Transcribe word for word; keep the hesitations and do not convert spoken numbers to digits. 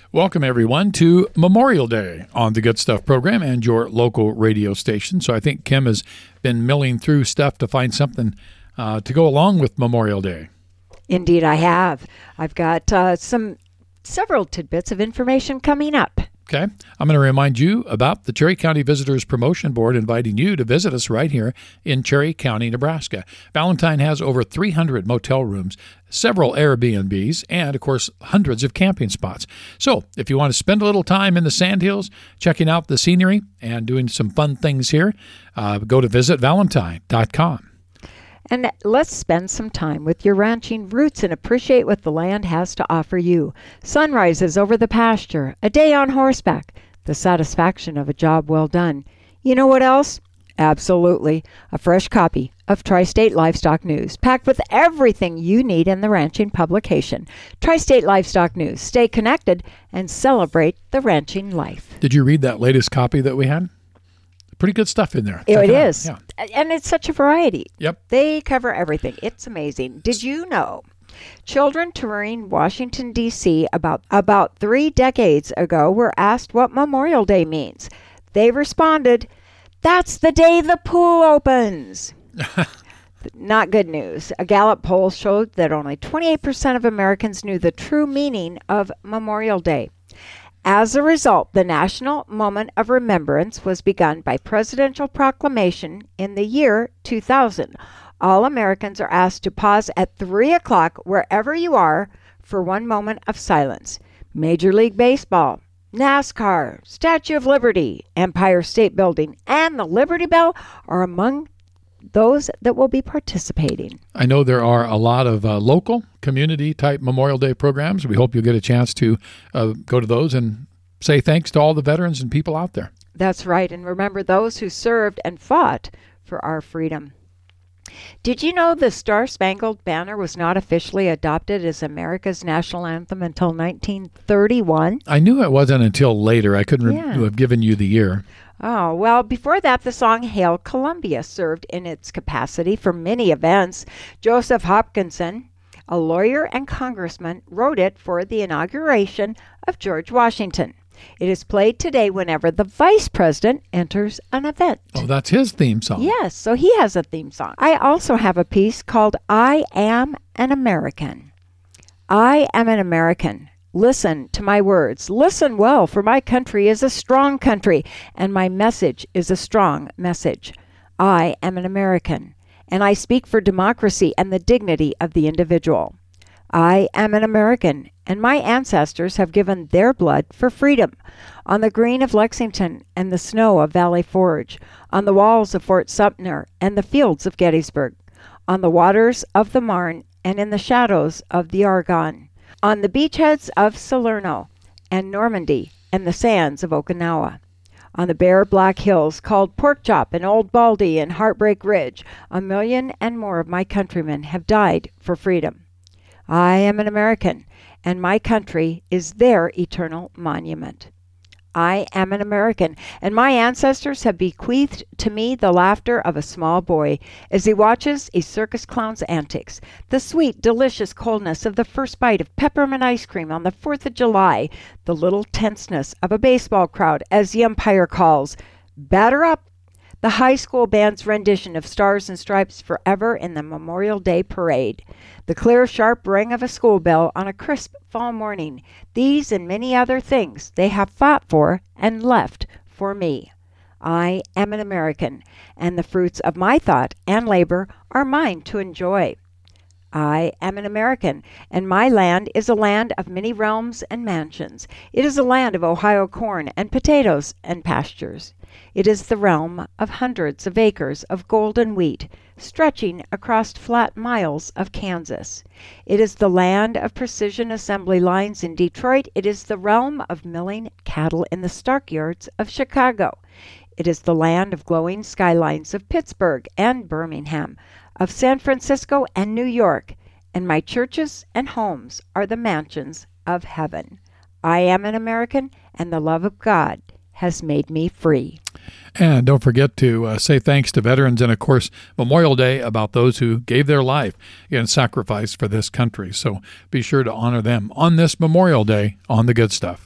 Welcome, everyone, to Memorial Day on the Good Stuff program and your local radio station. So I think Kim has been milling through stuff to find something uh, to go along with Memorial Day. Indeed, I have. I've got uh, some several tidbits of information coming up. Okay. I'm going to remind you about the Cherry County Visitors Promotion Board inviting you to visit us right here in Cherry County, Nebraska. Valentine has over three hundred motel rooms, several Airbnbs, and, of course, hundreds of camping spots. So if you want to spend a little time in the Sandhills, checking out the scenery and doing some fun things here, uh, go to visit valentine dot com. And let's spend some time with your ranching roots and appreciate what the land has to offer you. Sunrises over the pasture, a day on horseback, the satisfaction of a job well done. You know what else? Absolutely. A fresh copy of Tri-State Livestock News, packed with everything you need in the ranching publication. Tri-State Livestock News. Stay connected and celebrate the ranching life. Did you read that latest copy that we had? Pretty good stuff in there. It is. Yeah. And it's such a variety. Yep. They cover everything. It's amazing. Did you know children touring Washington, D C about, about three decades ago were asked what Memorial Day means? They responded, "That's the day the pool opens." Not good news. A Gallup poll showed that only twenty-eight percent of Americans knew the true meaning of Memorial Day. As a result, the National Moment of Remembrance was begun by presidential proclamation in the year two thousand. All Americans are asked to pause at three o'clock wherever you are for one moment of silence. Major League Baseball, NASCAR, Statue of Liberty, Empire State Building, and the Liberty Bell are among those that will be participating. I know there are a lot of uh, local community-type Memorial Day programs. We hope you'll get a chance to uh, go to those and say thanks to all the veterans and people out there. That's right. And remember those who served and fought for our freedom. Did you know the Star-Spangled Banner was not officially adopted as America's national anthem until nineteen thirty-one? I knew it wasn't until later. I couldn't Yeah. re- have given you the year. Oh, well, before that, the song Hail Columbia served in its capacity for many events. Joseph Hopkinson, a lawyer and congressman, wrote it for the inauguration of George Washington. It is played today whenever the vice president enters an event. Oh, that's his theme song. Yes, so he has a theme song. I also have a piece called I Am an American. I am an American. Listen to my words. Listen well, for my country is a strong country, and my message is a strong message. I am an American, and I speak for democracy and the dignity of the individual. I am an American, and my ancestors have given their blood for freedom. On the green of Lexington and the snow of Valley Forge, on the walls of Fort Sumter and the fields of Gettysburg, on the waters of the Marne and in the shadows of the Argonne, on the beachheads of Salerno and Normandy and the sands of Okinawa, on the bare black hills called Pork Chop and Old Baldy and Heartbreak Ridge, a million and more of my countrymen have died for freedom. I am an American, and my country is their eternal monument. I am an American, and my ancestors have bequeathed to me the laughter of a small boy as he watches a circus clown's antics, the sweet, delicious coldness of the first bite of peppermint ice cream on the fourth of July, the little tenseness of a baseball crowd as the umpire calls, "Batter up!" the high school band's rendition of Stars and Stripes Forever in the Memorial Day Parade, the clear, sharp ring of a school bell on a crisp fall morning. These and many other things they have fought for and left for me. I am an American, and the fruits of my thought and labor are mine to enjoy. I am an American, and my land is a land of many realms and mansions. It is a land of Ohio corn and potatoes and pastures. It is the realm of hundreds of acres of golden wheat, stretching across flat miles of Kansas. It is the land of precision assembly lines in Detroit. It is the realm of milling cattle in the stockyards of Chicago. It is the land of glowing skylines of Pittsburgh and Birmingham, of San Francisco and New York, and my churches and homes are the mansions of heaven. I am an American, and the love of God has made me free. And don't forget to uh, say thanks to veterans and, of course, Memorial Day about those who gave their life in sacrifice for this country. So be sure to honor them on this Memorial Day on The Good Stuff.